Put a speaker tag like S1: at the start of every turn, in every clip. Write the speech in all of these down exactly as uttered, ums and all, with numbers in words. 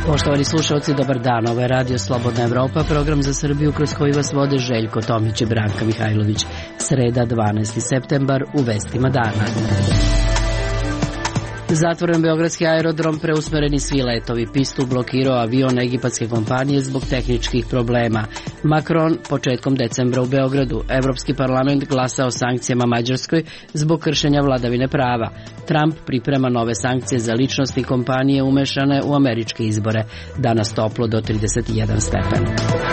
S1: Poštovani slušalci, dobar dan. Ovo je Radio Slobodna Evropa, program za Srbiju kroz koji vas vode Željko Tomić i Branka Mihajlović. Sreda, dvanaesti septembar, u vestima dana. Zatvoren beogradski aerodrom, preusmereni svi letovi, pistu blokirao avion egipatske kompanije zbog tehničkih problema. Macron početkom decembra u Beogradu. Evropski parlament glasa o sankcijama Mađarskoj zbog kršenja vladavine prava. Trump priprema nove sankcije za ličnosti kompanije umešane u američke izbore. Danas toplo do trideset jedan stepen.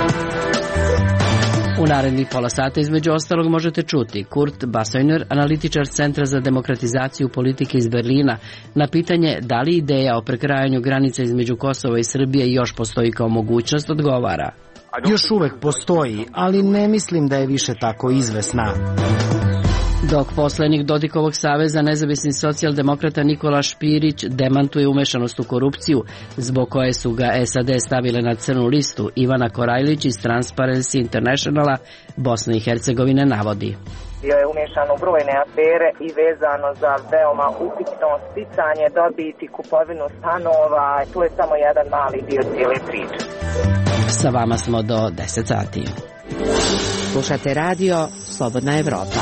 S1: U narednih pola sata između ostalog možete čuti Kurt Basojner, analitičar Centra za demokratizaciju politike iz Berlina, na pitanje da li ideja o prekrajanju granica između Kosova i Srbije još postoji kao mogućnost, odgovara.
S2: Još uvek postoji, ali ne mislim da je više tako izvesna.
S1: Dok poslednjih Dodikovog saveza, nezavisni socijaldemokrata Nikola Špirić demantuje umešanost u korupciju, zbog koje su ga S A D stavile na crnu listu, Ivana Korajlić iz Transparency Internationala Bosne i Hercegovine navodi.
S3: Bio je umješan u brojne afere i vezano za veoma upitno sticanje dobiti, kupovinu stanova. To je samo jedan mali dio cijele priče.
S1: Sa vama smo do deset sati.
S4: Slušate radio Slobodna Evropa.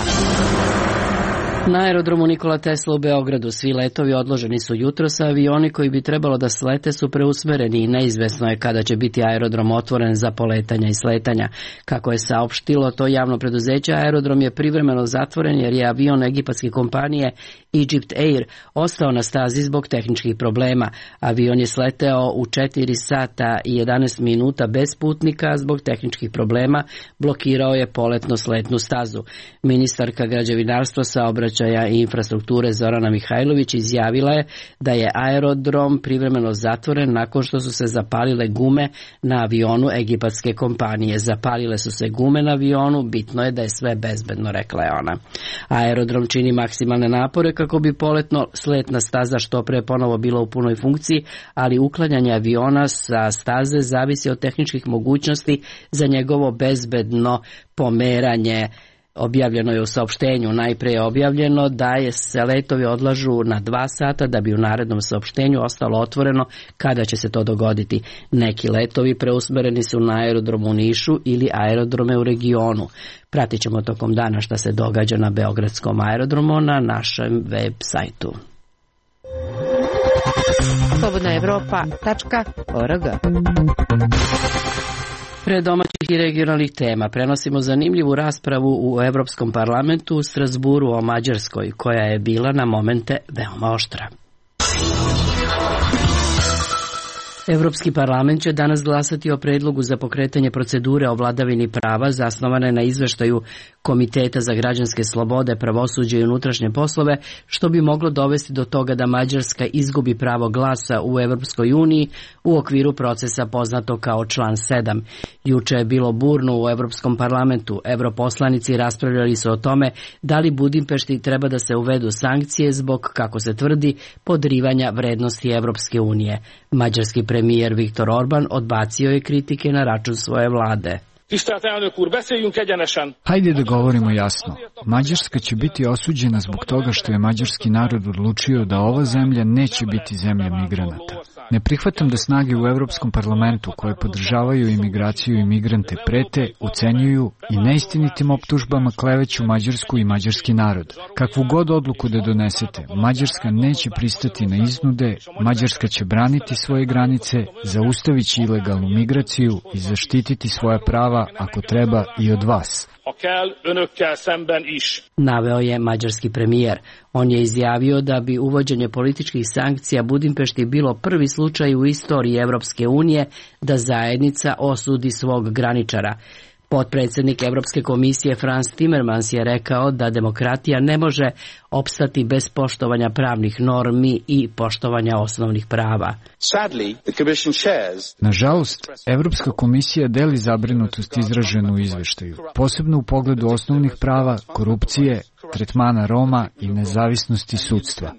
S1: Na aerodromu Nikola Tesla u Beogradu svi letovi odloženi su jutros, a avioni koji bi trebalo da slete su preusmereni i neizvesno je kada će biti aerodrom otvoren za poletanja i sletanja. Kako je saopštilo to javno preduzeće, aerodrom je privremeno zatvoren jer je avion egipatske kompanije Egypt Air ostao na stazi zbog tehničkih problema. Avion je sleteo u četiri sata i jedanaest minuta bez putnika, zbog tehničkih problema blokirao je poletno-sletnu stazu. Ministarka građevinarstva, saobraćaja i infrastrukture Zorana Mihajlović izjavila je da je aerodrom privremeno zatvoren nakon što su se zapalile gume na avionu egipatske kompanije. Zapalile su se gume na avionu, bitno je da je sve bezbedno, rekla je ona. Aerodrom čini maksimalne napore kako bi poletno-sletna staza što pre ponovo bila u punoj funkciji, ali uklanjanje aviona sa staze zavisi od tehničkih mogućnosti za njegovo bezbedno pomeranje. Objavljeno je u saopštenju. Najpre je objavljeno da je se letovi odlažu na dva sata, da bi u narednom saopštenju ostalo otvoreno kada će se to dogoditi. Neki letovi preusmereni su na aerodrom u Nišu ili aerodrome u regionu. Pratit ćemo tokom dana šta se događa na beogradskom aerodromu na našem web sajtu.
S4: slobodna evropa tačka org.
S1: Pre domaćih i regionalnih tema prenosimo zanimljivu raspravu u Evropskom parlamentu u Strasburu o Mađarskoj, koja je bila na momente veoma oštra. Evropski parlament će danas glasati o predlogu za pokretanje procedure o vladavini prava zasnovane na izveštaju Komiteta za građanske slobode, pravosuđe i unutrašnje poslove, što bi moglo dovesti do toga da Mađarska izgubi pravo glasa u Evropskoj uniji u okviru procesa poznato kao član sedam. Juče je bilo burno u Evropskom parlamentu. Evroposlanici raspravljali su o tome da li Budimpešti treba da se uvedu sankcije zbog, kako se tvrdi, podrivanja vrednosti Evropske unije. Mađarski premijer Viktor Orban odbacio je kritike na račun svoje vlade.
S5: Hajde da govorimo jasno. Mađarska će biti osuđena zbog toga što je mađarski narod odlučio da ova zemlja neće biti zemlja migranata. Ne prihvatam da snage u Evropskom parlamentu koje podržavaju imigraciju i migrante prete, ucenjuju i neistinitim optužbama kleveću Mađarsku i mađarski narod. Kakvu god odluku da donesete, Mađarska neće pristati na iznude, Mađarska će braniti svoje granice, zaustavići ilegalnu migraciju i zaštititi svoja prava ako treba i od vas.
S1: Naveo je mađarski premijer. On je izjavio da bi uvođenje političkih sankcija Budimpešti bilo prvi slučaj u istoriji Evropske unije da zajednica osudi svog graničara. Potpredsjednik Evropske komisije Frans Timmermans je rekao da demokratija ne može opstati bez poštovanja pravnih normi i poštovanja osnovnih prava.
S5: Nažalost, Evropska komisija deli zabrinutost izraženu u izveštaju, posebno u pogledu osnovnih prava, korupcije, tretmana Roma i nezavisnosti sudstva.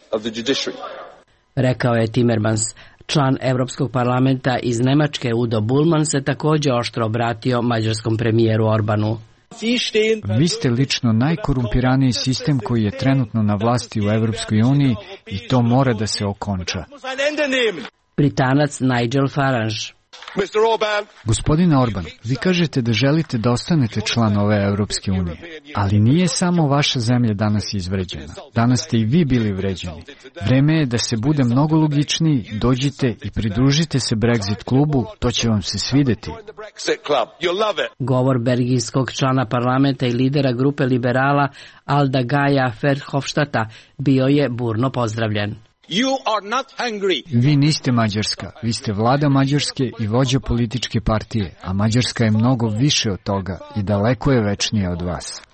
S1: Rekao je Timmermans. Član Evropskog parlamenta iz Nemačke Udo Bullmann se također oštro obratio mađarskom premijeru Orbanu.
S5: Vi ste lično najkorumpiraniji sistem koji je trenutno na vlasti u Evropskoj uniji i to mora da se okonča.
S1: Britanac Nigel Farage.
S5: Gospodine Orban, vi kažete da želite da ostanete član ove Evropske unije, ali nije samo vaša zemlja danas izvređena. Danas ste i vi bili vređeni. Vreme je da se bude mnogo logičniji, dođite i pridružite se Brexit klubu, to će vam se svideti.
S1: Govor belgijskog člana parlamenta i lidera grupe liberala Alda Gaja Verhofstadta bio je burno pozdravljen.
S5: Vi niste Mađarska, vi ste vlada Mađarske i vođa političke partije, a Mađarska je mnogo više od toga i daleko je večnija od vas.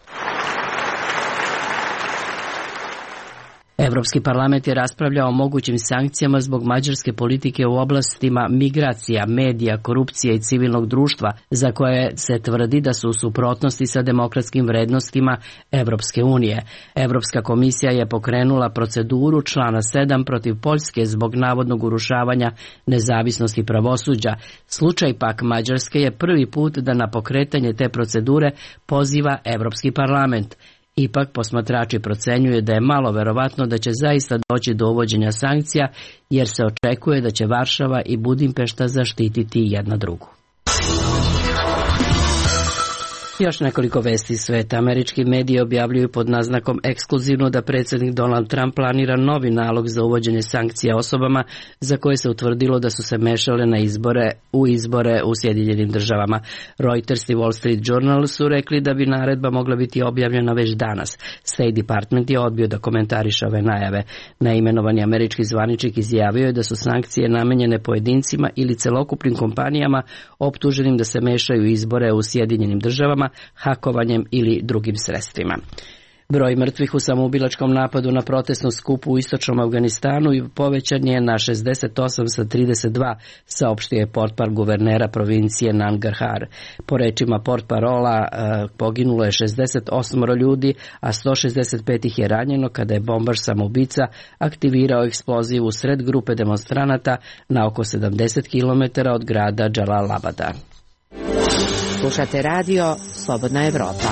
S1: Evropski parlament je raspravljao o mogućim sankcijama zbog mađarske politike u oblastima migracija, medija, korupcije i civilnog društva, za koje se tvrdi da su u suprotnosti sa demokratskim vrednostima Evropske unije. Evropska komisija je pokrenula proceduru člana sedam protiv Poljske zbog navodnog urušavanja nezavisnosti pravosuđa. Slučaj pak Mađarske je prvi put da na pokretanje te procedure poziva Evropski parlament. Ipak posmatrači procenjuju da je malo verovatno da će zaista doći do uvođenja sankcija, jer se očekuje da će Varšava i Budimpešta zaštititi jedna drugu. Još nekoliko vesti iz sveta. Američki mediji objavljuju pod naznakom ekskluzivno da predsjednik Donald Trump planira novi nalog za uvođenje sankcija osobama za koje se utvrdilo da su se mešale na izbore u izbore u Sjedinjenim državama. Reuters i Wall Street Journal su rekli da bi naredba mogla biti objavljena već danas. State Department je odbio da komentariše ove najave. Neimenovani američki zvaničnik izjavio je da su sankcije namenjene pojedincima ili celokupnim kompanijama optuženim da se mešaju izbore u Sjedinjenim državama, hakovanjem ili drugim sredstvima. Broj mrtvih u samoubilačkom napadu na protestnu skupu u istočnom Afganistanu povećan je na šezdeset osam sa trideset dva, saopštio je portparol guvernera provincije Nangarhar. Po rečima portparola poginulo je šezdeset osam ljudi, a sto šezdeset pet ih je ranjeno kada je bombaš samoubica aktivirao eksploziv u sred grupe demonstranata na oko sedamdeset kilometara od grada Džalalabada.
S4: Slušate radio Slobodna Evropa.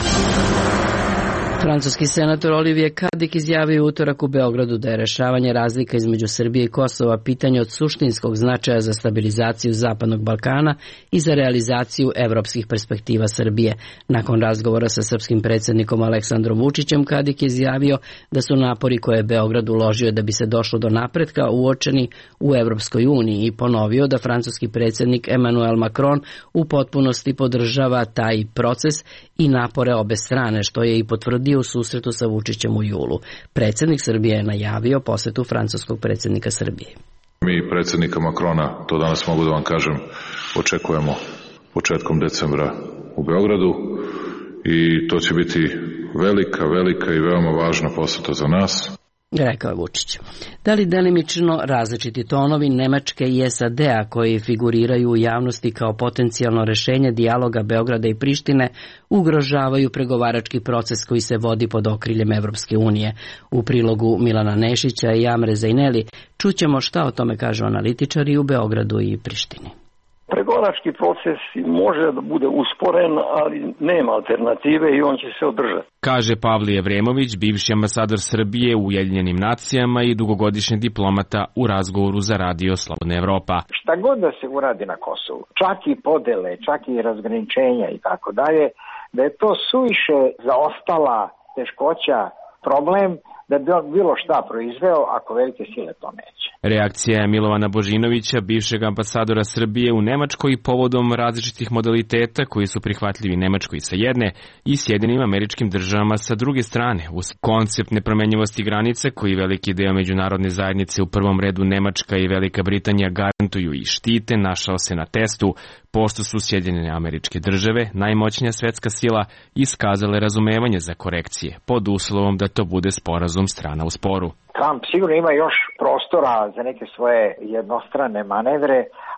S1: Francuski senator Olivier Cadic izjavio u utorak u Beogradu da je rešavanje razlika između Srbije i Kosova pitanje od suštinskog značaja za stabilizaciju Zapadnog Balkana i za realizaciju evropskih perspektiva Srbije. Nakon razgovora sa srpskim predsjednikom Aleksandrom Vučićem, Cadic je izjavio da su napori koje je Beograd uložio da bi se došlo do napretka uočeni u Evropskoj uniji i ponovio da francuski predsjednik Emmanuel Macron u potpunosti podržava taj proces i napore obe strane, što je i potvrdio u susretu sa Vučićem u julu. Predsjednik Srbije je najavio posetu francuskog predsjednika Srbije.
S6: Mi predsjednika Macrona, to danas mogu da vam kažem, očekujemo početkom decembra u Beogradu i to će biti velika, velika i veoma važna poseta za nas.
S1: Rekao je Vučić. Da li delimično različiti tonovi Nemačke i S A D-a koji figuriraju u javnosti kao potencijalno rešenje dijaloga Beograda i Prištine ugrožavaju pregovarački proces koji se vodi pod okriljem Evropske unije? U prilogu Milana Nešića i Amre Zajneli čućemo šta o tome kažu analitičari u Beogradu i Prištini.
S7: Pregovarački proces može da bude usporen, ali nema alternative i on će se održati.
S8: Kaže Pavle Evremović, bivši ambasador Srbije u Ujedinjenim nacijama i dugogodišnji diplomata u razgovoru za radio Slobodna Evropa.
S9: Šta god da se uradi na Kosovu, čak i podele, čak i razgraničenja i tako dalje, da je to suviše zaostala teškoća, problem, da bi on bilo šta proizveo ako velike sile to neće.
S8: Reakcija je Milovana Božinovića, bivšeg ambasadora Srbije u Nemačkoj, povodom različitih modaliteta koji su prihvatljivi Nemačkoj sa jedne i Sjedinim Američkim Državama sa druge strane. Uz koncept nepromenjivosti granice koji veliki deo međunarodne zajednice, u prvom redu Nemačka i Velika Britanija, garantuju i štite, našao se na testu, pošto su Sjedinjene Američke Države, najmoćnija svetska sila, iskazale razumevanje za korekcije, pod uslovom da to bude sporazum strana u sporu.
S9: Trump sigurno ima još prostora za neke svoje jednostrane manevre,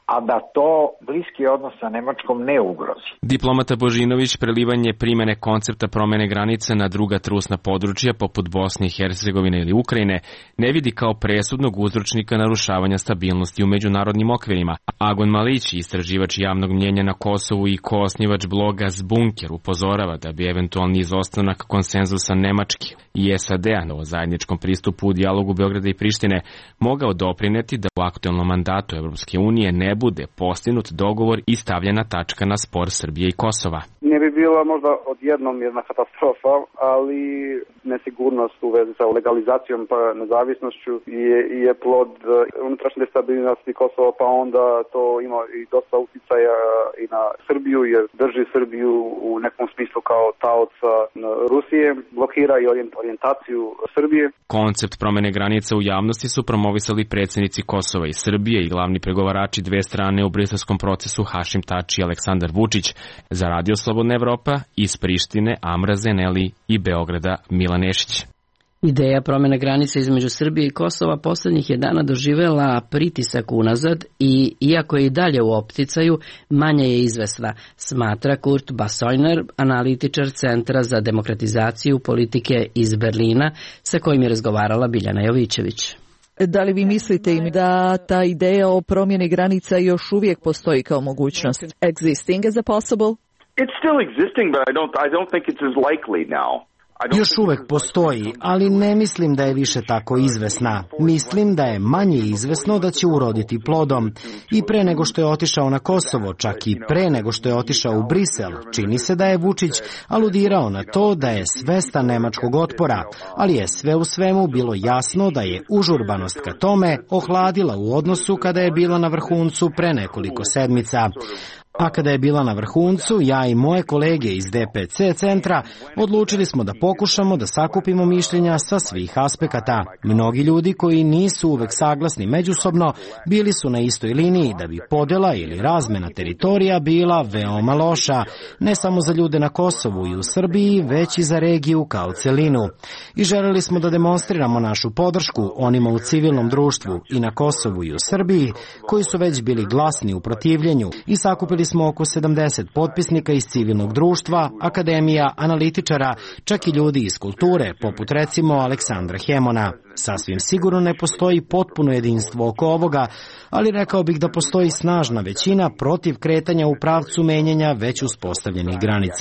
S9: a da to bliski odnos sa Nemačkom ne ugrozi.
S8: Diplomata Božinović prelivanje primene koncepta promene granice na druga trusna područja poput Bosne i Hercegovine ili Ukrajine ne vidi kao presudnog uzročnika narušavanja stabilnosti u međunarodnim okvirima. Agon Malić, istraživač javnog mnjenja na Kosovu i koosnivač bloga Zbunker, upozorava da bi eventualni izostanak konsenzusa Nemačke i S A D-a o zajedničkom pristupu u dijalogu Beograda i Prištine mogao doprineti da u aktuelnom mandatu Evropske unije ne bude postignut dogovor i stavljena tačka na spor Srbije i Kosova.
S10: Ne bi bila možda odjednom jedna katastrofa, ali nesigurnost u vezi sa legalizacijom pa nezavisnošću je, je plod unutrašnje stabilnosti Kosova, pa onda to ima i dosta utjecaja i na Srbiju, jer drži Srbiju u nekom smislu kao taoca Rusije, blokira i orijentaciju Srbije.
S8: Koncept promene granica u javnosti su promovisali predsjednici Kosova i Srbije i glavni pregovarači dve strane u briselskom procesu Hašim Tači i Aleksandar Vučić. Za Radio Slobodna Evropa iz Prištine Amra Zeneli i Beograda Milan Nešić.
S1: Ideja promene granice između Srbije i Kosova poslednjih je dana doživela pritisak unazad i, iako je i dalje u opticaju, manje je izvesna, smatra Kurt Basojner, analitičar Centra za demokratizaciju politike iz Berlina, sa kojim je razgovarala Biljana Jovićević.
S11: Da li vi mislite im da ta ideja o promjeni granica još uvijek postoji kao mogućnost? Existing as a possible?
S12: It's still existing, but I don't, I don't think it's as likely now.
S2: Još uvek postoji, ali ne mislim da je više tako izvesna. Mislim da je manje izvesno da će uroditi plodom. I pre nego što je otišao na Kosovo, čak i pre nego što je otišao u Brisel, čini se da je Vučić aludirao na to da je svestan nemačkog otpora, ali je sve u svemu bilo jasno da je užurbanost ka tome ohladila u odnosu kada je bila na vrhuncu pre nekoliko sedmica. A kada je bila na vrhuncu, ja i moje kolege iz D P C centra odlučili smo da pokušamo da sakupimo mišljenja sa svih aspekata. Mnogi ljudi koji nisu uvek saglasni međusobno bili su na istoj liniji da bi podela ili razmena teritorija bila veoma loša, ne samo za ljude na Kosovu i u Srbiji, već i za regiju kao celinu. I želeli smo da demonstriramo našu podršku onima u civilnom društvu i na Kosovu i u Srbiji, koji su već bili glasni u protivljenju, i sakupili smo oko sedamdeset potpisnika iz civilnog društva, akademija, analitičara, čak i ljudi iz kulture, poput recimo Aleksandra Hemona. Sasvim sigurno ne postoji potpuno jedinstvo oko ovoga, ali rekao bih da postoji snažna većina protiv kretanja u pravcu menjanja već uspostavljenih granica.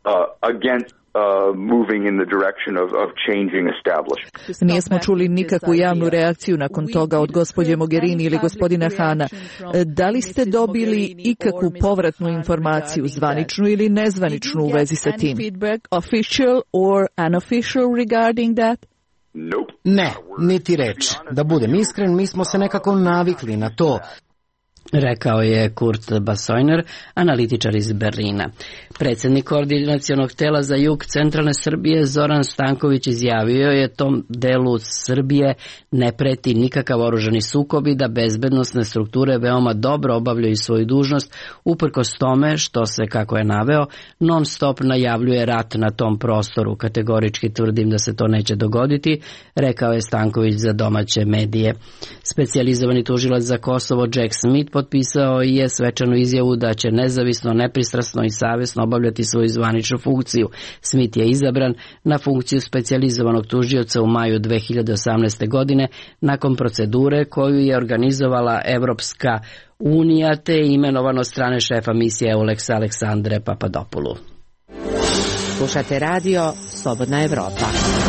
S12: Uh, moving in the direction of, of changing established.
S11: Nijesmo čuli nikakvu javnu reakciju nakon toga od gospođe Mogherini ili gospodina Hana. Da li ste dobili ikakvu povratnu informaciju, zvaničnu ili nezvaničnu, u vezi sa tim? Official or unofficial regarding that?
S2: Ne, niti reč. Da budem iskren, mi smo se nekako navikli na to,
S1: rekao je Kurt Basojner, analitičar iz Berlina. Predsjednik koordinacionog tela za jug centralne Srbije Zoran Stanković izjavio je tom delu Srbije ne preti nikakav oružani sukob i da bezbednosne strukture veoma dobro obavljaju svoju dužnost, uprkos tome što se, kako je naveo, non stop najavljuje rat na tom prostoru. Kategorički tvrdim da se to neće dogoditi, rekao je Stanković za domaće medije. Specijalizovani tužilac za Kosovo Jack Smith potpisao je svečanu izjavu da će nezavisno, nepristrasno i savjesno obavljati svoju zvaničnu funkciju. Smith je izabran na funkciju specijalizovanog tužioca u maju dve hiljade osamnaeste. godine nakon procedure koju je organizovala Evropska unija te je imenovano strane šefa misije Eulex Aleksandre Papadopoulou.
S4: Slušate radio Slobodna Evropa.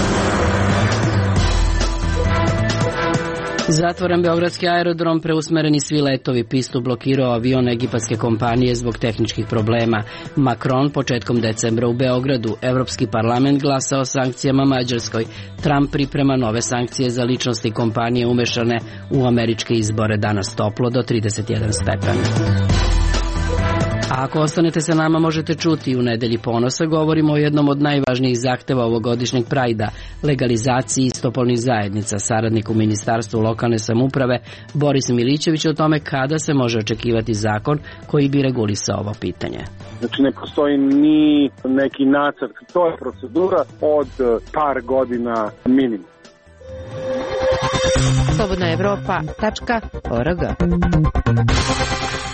S1: Zatvoren beogradski aerodrom, preusmereni svi letovi, pistu blokirao avion egipatske kompanije zbog tehničkih problema. Macron početkom decembra u Beogradu, Evropski parlament glasa o sankcijama Mađarskoj. Trump priprema nove sankcije za ličnosti kompanije umešane u američke izbore, danas toplo do trideset jedan stepen. A ako ostanete sa nama, možete čuti u nedelji ponosa govorimo o jednom od najvažnijih zahteva ovogodišnjeg Prajda, legalizaciji istopolnih zajednica. Saradnik u Ministarstvu lokalne samouprave Boris Milićević o tome kada se može očekivati zakon koji bi regulisao ovo pitanje.
S10: Znači ne postoji ni neki nacrt, to je procedura od par godina minimum.
S4: Slobodna Evropa tačka org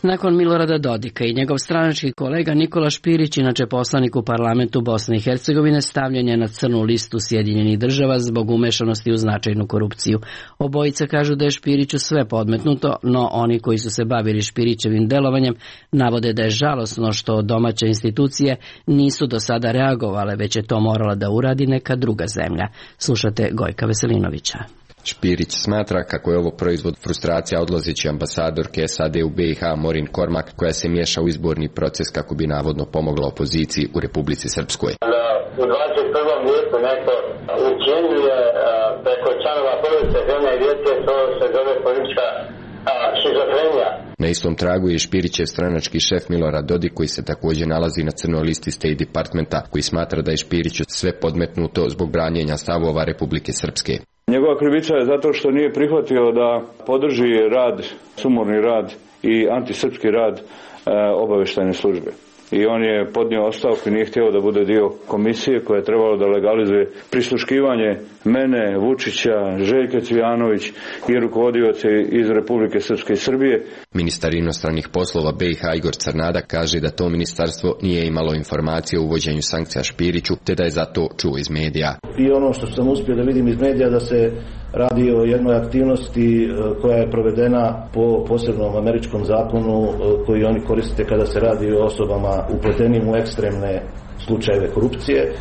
S1: Nakon Milorada Dodika i njegov stranački kolega Nikola Špirić, inače poslanik u parlamentu Bosne i Hercegovine, stavljen je na crnu listu Sjedinjenih država zbog umešanosti u značajnu korupciju. Obojica kažu da je Špiriću sve podmetnuto, no oni koji su se bavili Špirićevim delovanjem navode da je žalosno što domaće institucije nisu do sada reagovale, već je to morala da uradi neka druga zemlja. Slušate Gojka Veselinovića.
S13: Špirić smatra kako je ovo proizvod frustracija odlazeće ambasadorke S A D u B i H Morin Kormak, koja se miješa u izborni proces kako bi navodno pomogla opoziciji u Republici Srpskoj.
S14: Da u dvadeset prvom vijeku neko učinjuje preko članova porodice žene i djece, to se zove politička šizofrenija.
S13: Na istom tragu je Špirićev stranački šef Milorad Dodik, koji se također nalazi na crnoj listi State Departmenta, koji smatra da je Špiriću sve podmetnuto zbog branjenja stavova Republike Srpske.
S15: Njegova krivica je zato što nije prihvatio da podrži rad, sumorni rad i antisrpski rad e, obavještajne službe. I on je podnio ostavku i nije htio da bude dio komisije koja je trebalo da legalizuje prisluškivanje mene, Vučića, Željka Cvijanović i rukovodioce iz Republike Srpske i Srbije.
S13: Ministar inostranih poslova B i H Igor Crnada kaže da to ministarstvo nije imalo informacije o uvođenju sankcija Špiriću, te da je zato čuo iz medija.
S16: I ono što sam uspio da vidim iz medija da se radi o jednoj aktivnosti koja je provedena po posebnom američkom zakonu koji oni koriste kada se radi o osobama upletenim u ekstremne slučajeve korupcije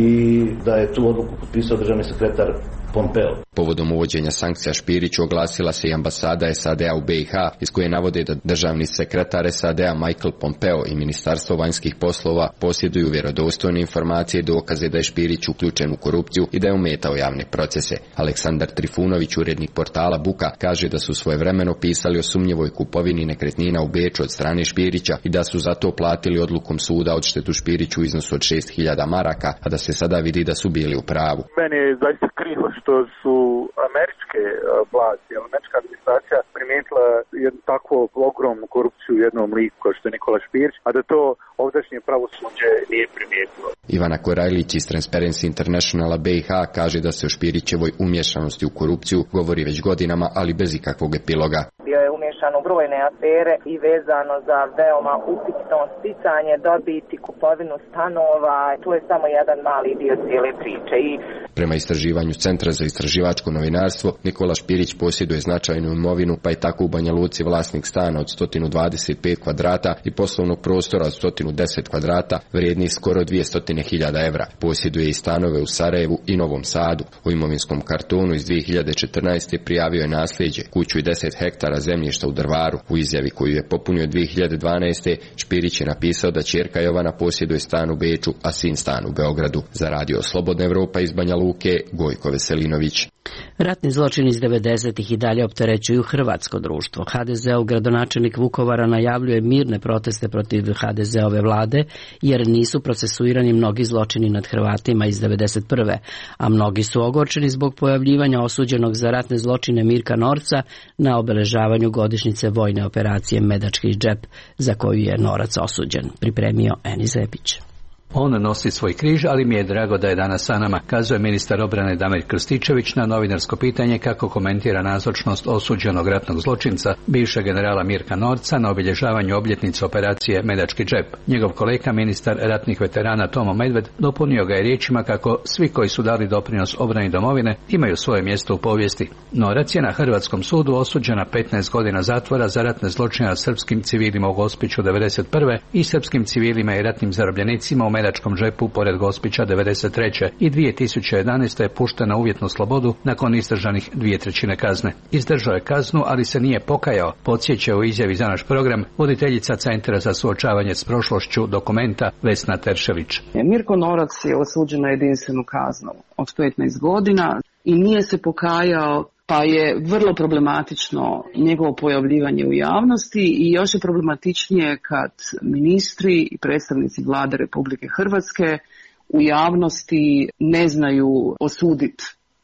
S16: i da je tu odluku potpisao državni sekretar Pompeo.
S13: Povodom uvođenja sankcija Špiriću oglasila se i ambasada S A D-a u B i H, iz koje navode da državni sekretar S A D-a Michael Pompeo i Ministarstvo vanjskih poslova posjeduju vjerodostojne informacije i dokaze da je Špirić uključen u korupciju i da je ometao javne procese. Aleksandar Trifunović, urednik portala Buka, kaže da su svojevremeno pisali o sumnjivoj kupovini nekretnina u Beču od strane Špirića i da su zato platili odlukom suda odštetu Špiriću u iznosu od šest hiljada maraka, a da se sada vidi da su bili u pravu.
S17: Meni je zaista krivo što su američke vlasti, američka administracija primijetila jednu takvu ogromnu korupciju u jednom liku kao što je Nikola Špirić, a da to ovdašnje pravosuđe nije primijetilo.
S13: Ivana Korajlić iz Transparency Internationala B i H kaže da se o Špirićevoj umješanosti u korupciju govori već godinama, ali bez ikakvog epiloga.
S3: Bio je umješan u brojne afere i vezano za veoma upitno sticanje dobiti, kupovinu stanova. To je samo jedan mali dio cijele priče. I
S13: prema istraživanju Centra za istraživačko novinarstvo, Nikola Špirić posjeduje značajnu imovinu, pa je tako u Banja Luci vlasnik stana od sto dvadeset pet kvadrata i poslovnog prostora od sto deset kvadrata, vrijedni skoro dvjesto hiljada evra. Posjeduje i stanove u Sarajevu i Novom Sadu. U imovinskom kartonu iz dvije hiljade četrnaeste. prijavio je nasljeđe, kuću i deset hektara zemljišta u Drvaru. U izjavi koju je popunio dvije hiljade dvanaeste. Špirić je napisao da ćerka Jovana posjeduje stan u Beču, a sin stan u Beogradu. Za radio Slobodna Evropa iz Banja Luke, Gojko Veselinović.
S1: Ratni zločini iz devedesetih i dalje opterećuju hrvatsko društvo. ha de zeov gradonačelnik Vukovara najavljuje mirne proteste protiv ha de zeove vlade, jer nisu procesuirani mnogi zločini nad Hrvatima iz devedeset prve. A mnogi su ogorčeni zbog pojavljivanja osuđenog za ratne zločine Mirka Norca na obeležavanju godišnjice vojne operacije Medački džep, za koju je Norac osuđen. Pripremio Eni Zepić.
S18: On nosi svoj križ, ali mi je drago da je danas sa nama, kazuje ministar obrane Damir Krstičević na novinarsko pitanje kako komentira nazočnost osuđenog ratnog zločinca, bivšeg generala Mirka Norca, na obilježavanju obljetnice operacije Medački džep. Njegov kolega, ministar ratnih veterana Tomo Medved, dopunio ga je riječima kako svi koji su dali doprinos obrani domovine imaju svoje mjesto u povijesti. Norac je na hrvatskom sudu osuđen na petnaest godina zatvora za ratne zločine nad srpskim civilima u Gospiću devedeset prve i srpskim civilima i ratnim zarobljenicima u Medačkom džepu pored Gospića devedeset treće i dvije tisuće jedanaeste. je pušten na uvjetnu slobodu nakon izdržanih dvije trećine kazne. Izdržao je kaznu, ali se nije pokajao, podsjeća u izjavi za naš program voditeljica Centra za suočavanje s prošlošću Dokumenta Vesna Teršelić.
S19: Mirko Norac je osuđen na jedinstvenu kaznu od petnaest godina i nije se pokajao, pa je vrlo problematično njegovo pojavljivanje u javnosti i još je problematičnije kad ministri i predstavnici vlade Republike Hrvatske u javnosti ne znaju osuditi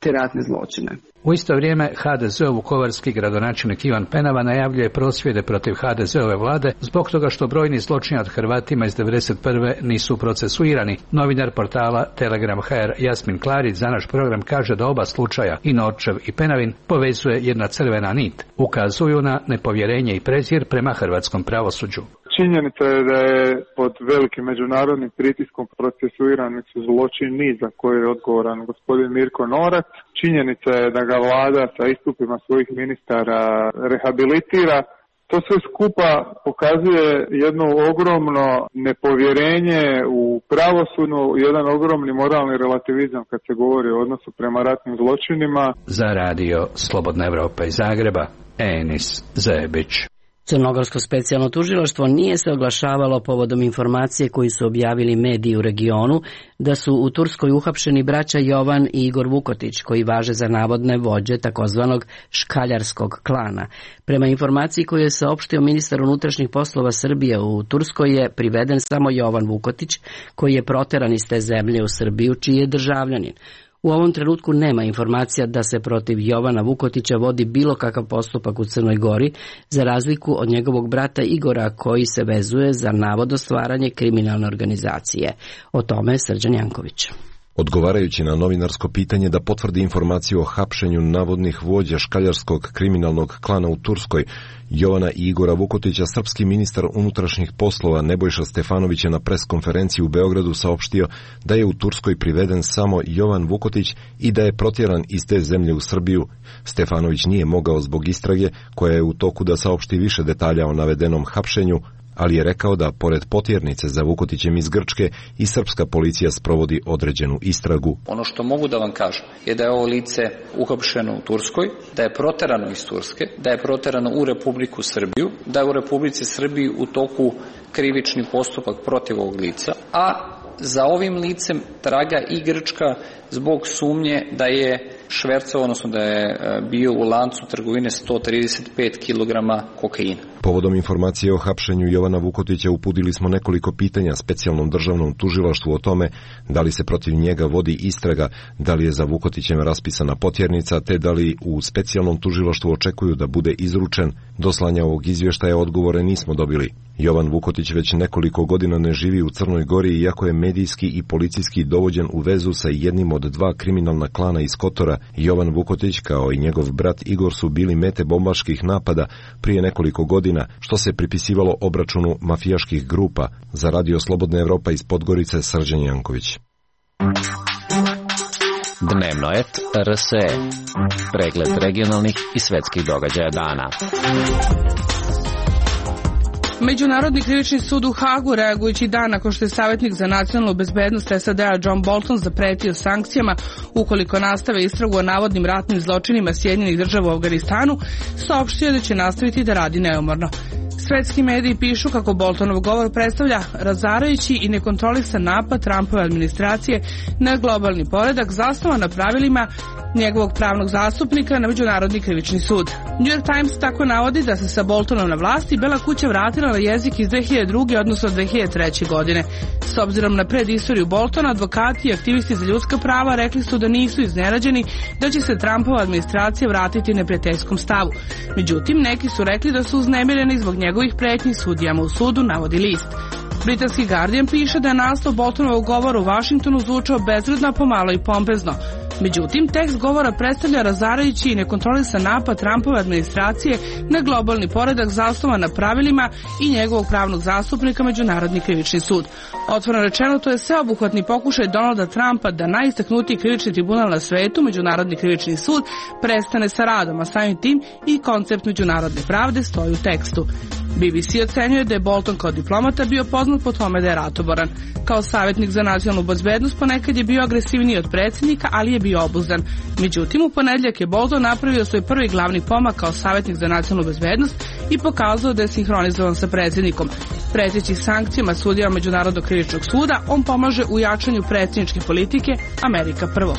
S19: te ratne zločine.
S18: U isto vrijeme ha de ze vukovarski gradonačelnik Ivan Penava najavljuje prosvjede protiv ha de zeove vlade zbog toga što brojni zločini od Hrvatima iz devedeset prve nisu procesuirani. Novinar portala Telegram ha er Jasmin Klarić za naš program kaže da oba slučaja, i Norčev i Penavin, povezuje jedna crvena nit. Ukazuju na nepovjerenje i prezir prema hrvatskom pravosuđu.
S20: Činjenica je da je pod velikim međunarodnim pritiskom procesuirani su zločini za koje je odgovoran gospodin Mirko Norac. Činjenica je da ga vlada sa istupima svojih ministara rehabilitira. To sve skupa pokazuje jedno ogromno nepovjerenje u pravosudnu, jedan ogromni moralni relativizam kad se govori o odnosu prema ratnim zločinima.
S18: Za radio Slobodna Evropa iz Zagreba, Enis Zebić.
S1: Crnogorsko specijalno tužilaštvo nije se oglašavalo povodom informacije koju su objavili mediji u regionu da su u Turskoj uhapšeni braća Jovan i Igor Vukotić, koji važe za navodne vođe takozvanog škaljarskog klana. Prema informaciji koju je saopštio ministar unutrašnjih poslova Srbije, u Turskoj je priveden samo Jovan Vukotić, koji je proteran iz te zemlje u Srbiju, čiji je državljanin. U ovom trenutku nema informacija da se protiv Jovana Vukotića vodi bilo kakav postupak u Crnoj Gori, za razliku od njegovog brata Igora, koji se vezuje za navodno stvaranje kriminalne organizacije. O tome Srđan Janković.
S21: Odgovarajući na novinarsko pitanje da potvrdi informaciju o hapšenju navodnih vođa škaljarskog kriminalnog klana u Turskoj, Jovana i Igora Vukotića, srpski ministar unutrašnjih poslova Nebojša Stefanović je na preskonferenciji u Beogradu saopštio da je u Turskoj priveden samo Jovan Vukotić i da je protjeran iz te zemlje u Srbiju. Stefanović nije mogao zbog istrage, koja je u toku, da saopšti više detalja o navedenom hapšenju, ali je rekao da, pored potjernice za Vukotićem iz Grčke, i srpska policija sprovodi određenu istragu.
S22: Ono što mogu da vam kažem je da je ovo lice uhapšeno u Turskoj, da je proterano iz Turske, da je proterano u Republiku Srbiju, da je u Republici Srbiji u toku krivični postupak protiv ovog lica, a za ovim licem traga i Grčka zbog sumnje da je švercovao, odnosno da je bio u lancu trgovine sto trideset pet kilograma kokaina.
S21: Povodom informacije o hapšenju Jovana Vukotića uputili smo nekoliko pitanja specijalnom državnom tužilaštvu o tome da li se protiv njega vodi istraga, da li je za Vukotićem raspisana potjernica, te da li u specijalnom tužilaštvu očekuju da bude izručen. Do slanja ovog izvještaja odgovore nismo dobili. Jovan Vukotić već nekoliko godina ne živi u Crnoj Gori, iako je medijski i policijski dovođen u vezu sa jednim od dva kriminalna klana iz Kotora. Jovan Vukotić, kao i njegov brat Igor, su bili mete bombaških napada prije nekoliko godina, što se pripisivalo obračunu mafijaških grupa. Za radio Slobodna Evropa iz Podgorice, Srđan Janković.
S23: Dnevno et er es e. Pregled regionalnih i svetskih događaja dana.
S24: Međunarodni krivični sud u Hagu, reagujući dan nakon što je savjetnik za nacionalnu bezbednost es a de a John Bolton zapretio sankcijama ukoliko nastave istragu o navodnim ratnim zločinima Sjedinjenih Država u Afganistanu, saopštio da će nastaviti da radi neumorno. Svetski mediji pišu kako Boltonov govor predstavlja razarajući i nekontrolisan napad Trumpove administracije na globalni poredak zasnovan na pravilima njegovog pravnog zastupnika na Međunarodni krivični sud. New York Times tako navodi da se sa Boltonom na vlasti Bela kuća vratila na jezik iz dve hiljade druge. odnosno dve hiljade treće. godine. S obzirom na predistoriju Boltona, advokati i aktivisti za ljudska prava rekli su da nisu iznenađeni da će se Trumpova administracija vratiti neprijateljskom stavu. Međutim, neki su rekli da su uznemireni zbog njegovih pretnji sudijama u sudu, navodi list. Britanski Guardian piše da je naslov Boltonovog govora u Vašingtonu zvučao bezvredno, pomalo i pompezno. Međutim, tekst govora predstavlja razarajući i nekontrolisan napad Trumpove administracije na globalni poredak zasnovan na pravilima i njegovog pravnog zastupnika Međunarodni krivični sud. Otvoreno rečeno, to je sveobuhvatni pokušaj Donalda Trumpa da najistaknutiji krivični tribunal na svetu, Međunarodni krivični sud, prestane sa radom, a samim tim i koncept međunarodne pravde stoji u tekstu. B B C ocenjuje da je Bolton kao diplomata bio poznat po tome da je ratoboran. Kao savjetnik za nacionalnu bezbednost ponekad je bio agresivniji od predsjednika, ali je bio obuzdan. Međutim, u ponedjeljak je Bolton napravio svoj prvi glavni pomak kao savjetnik za nacionalnu bezbednost i pokazao da je sinhronizovan sa predsjednikom. Preteći sankcijama sudija Međunarodnog krivičnog suda, on pomaže u jačanju predsjedničke politike Amerika prvo.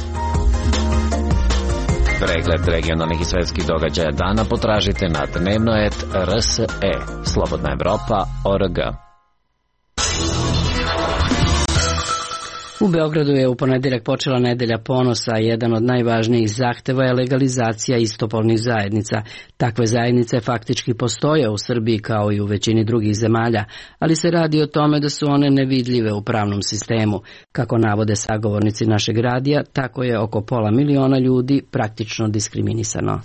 S23: Pregled regionalnih i svetskih događaja dana potražite na dnevno et er es e. Slobodna Evropa, org.
S1: U Beogradu je u ponedeljak počela nedelja ponosa, a jedan od najvažnijih zahteva je legalizacija istopolnih zajednica. Takve zajednice faktički postoje u Srbiji kao i u većini drugih zemalja, ali se radi o tome da su one nevidljive u pravnom sistemu. Kako navode sagovornici našeg radija, tako je oko pola miliona ljudi praktično diskriminisano.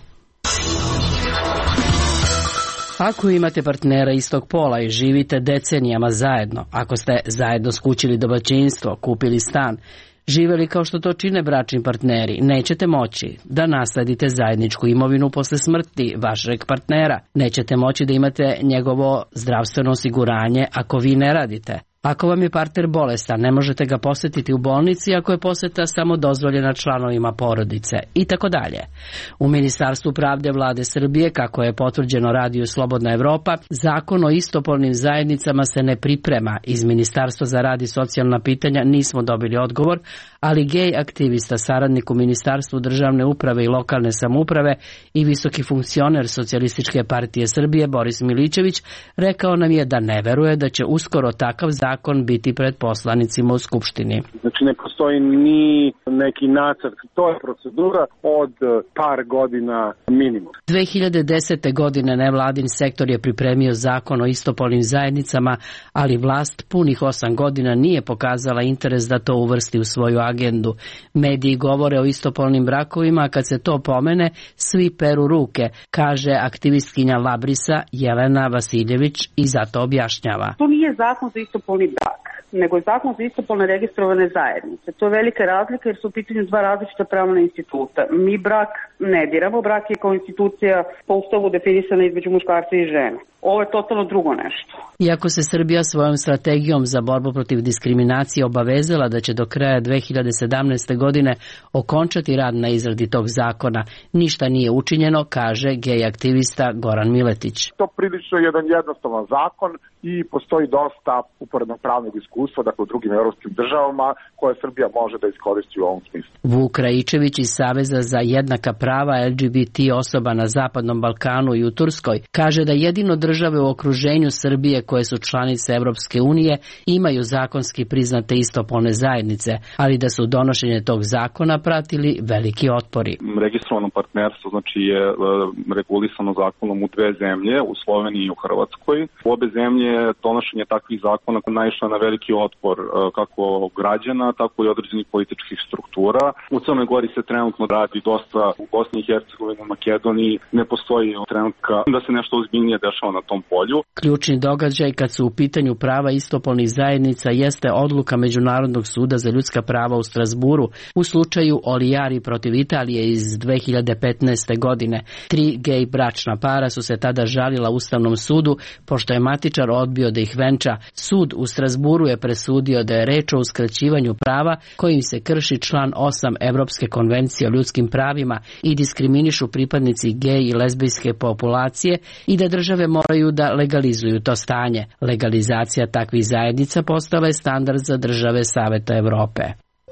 S1: Ako imate partnera istog pola i živite decenijama zajedno, ako ste zajedno skućili domaćinstvo, kupili stan, živeli kao što to čine bračni partneri, nećete moći da nasledite zajedničku imovinu posle smrti vašeg partnera. Nećete moći da imate njegovo zdravstveno osiguranje ako vi ne radite. Ako vam je partner bolestan, ne možete ga posetiti u bolnici ako je poseta samo dozvoljena članovima porodice i tako dalje. U Ministarstvu pravde Vlade Srbije, kako je potvrđeno radiju Slobodna Evropa, zakon o istopolnim zajednicama se ne priprema. Iz Ministarstva za rad i socijalna pitanja nismo dobili odgovor, ali gej aktivista, saradnik u Ministarstvu državne uprave i lokalne samouprave i visoki funkcioner Socijalističke partije Srbije Boris Milićević rekao nam je da ne veruje da će uskoro takav zakon zakon biti pred poslanicima u Skupštini.
S5: Znači ne postoji ni neki nacrt, to je procedura od par godina minimum.
S1: dve hiljade desete. godine nevladin sektor je pripremio zakon o istopolnim zajednicama, ali vlast punih osam godina nije pokazala interes da to uvrsti u svoju agendu. Mediji govore o istopolnim brakovima, a kad se to pomene, svi peru ruke, kaže aktivistkinja Labrisa Jelena Vasiljević i zato objašnjava.
S6: To nije zakon za istopolni brak, nego je zakon za istopolne registrovane zajednice. To je velika razlika jer su u pitanju dva različita pravna instituta. Mi brak ne diramo, brak je kao institucija po ustavu definisana između muškarca i žene. Ovo je totalno drugo nešto.
S1: Iako se Srbija svojom strategijom za borbu protiv diskriminacije obavezala da će do kraja dve hiljade sedamnaeste. godine okončati rad na izradi tog zakona, ništa nije učinjeno, kaže gej aktivista Goran Miletić.
S7: To prilično je jedan jednostavan zakon i postoji dosta uporednog pravnog iskustva, dakle u drugim evropskim državama, koje Srbija može da iskoristi u ovom smislu.
S1: Vuk Raičević iz Saveza za jednaka prava L G B T osoba na Zapadnom Balkanu i u Turskoj kaže da jedino države u okruženju Srbije koje su članice Evropske unije imaju zakonski priznate istopolne zajednice, ali da su donošenje tog zakona pratili veliki otpori.
S9: Registrovano partnerstvo znači je regulisano zakonom u dve zemlje, u Sloveniji i u Hrvatskoj. U obe zemlje donošenje takvih zakona naišlo na veliki otpor kako građana, tako i određenih političkih struktura. U Crnoj Gori se trenutno radi dosta, u Bosni i Hercegovini, u Makedoniji ne postoji trenutka da se nešto ozbiljnije dešava na tom polju.
S1: Ključni događaj kad su u pitanju prava istopolnih zajednica jeste odluka Međunarodnog suda za ljudska prava u Strasburu u slučaju Olijari protiv Italije iz dve hiljade petnaeste. godine. Tri gej bračna para su se tada žalila Ustavnom sudu, pošto je matičar odbio da ih venča. Sud u Strasburu je presudio da je reč o uskraćivanju prava kojim se krši član osam Evropske konvencije o ljudskim pravima i diskriminišu pripadnici gej i lezbijske populacije i da države moraju da legalizuju to stanje. Legalizacija takvih zajednica postala je standard za države Saveta Evrope.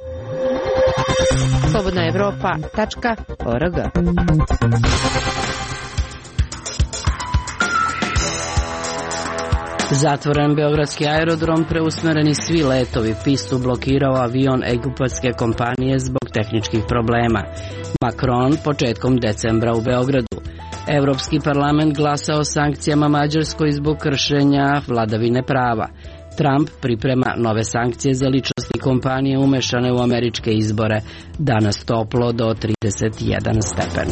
S4: slobodna evropa tačka org.
S1: Zatvoren beogradski aerodrom, preusmereni svi letovi, pistu blokirao avion egipatske kompanije zbog tehničkih problema. Macron početkom decembra u Beogradu. Evropski parlament glasa o sankcijama Mađarskoj zbog kršenja vladavine prava. Trump priprema nove sankcije za ličnosti kompanije umešane u američke izbore. Danas toplo do trideset jedan stepen.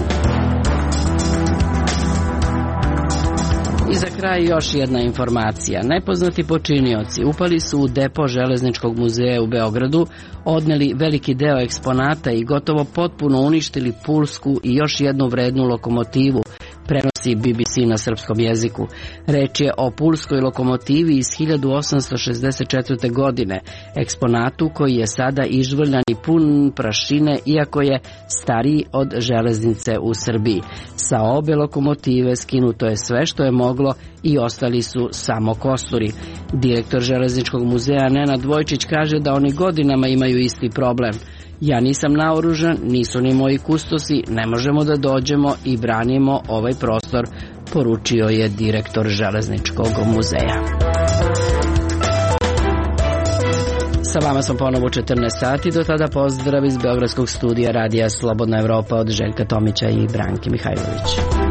S1: I za kraj još jedna informacija. Nepoznati počinioci upali su u depo Železničkog muzeja u Beogradu, odneli veliki deo eksponata i gotovo potpuno uništili pulsku i još jednu vrednu lokomotivu, prenosi B B C na srpskom jeziku. Reč je o pulskoj lokomotivi iz hiljadu osamsto šezdeset četvrte. godine, eksponatu koji je sada ižvrljan i pun prašine, iako je stariji od železnice u Srbiji. Sa obe lokomotive skinuto je sve što je moglo i ostali su samo kosturi. Direktor Železničkog muzeja Nenad Vojčić kaže da oni godinama imaju isti problem. Ja nisam naoružan, nisu ni moji kustosi, ne možemo da dođemo i branimo ovaj prostor, poručio je direktor Železničkog muzeja. Sa vama smo ponovo u četrnaest sati, do tada pozdrav iz Beogradskog studija radija Slobodna Evropa od Željka Tomića i Branke Mihajlović.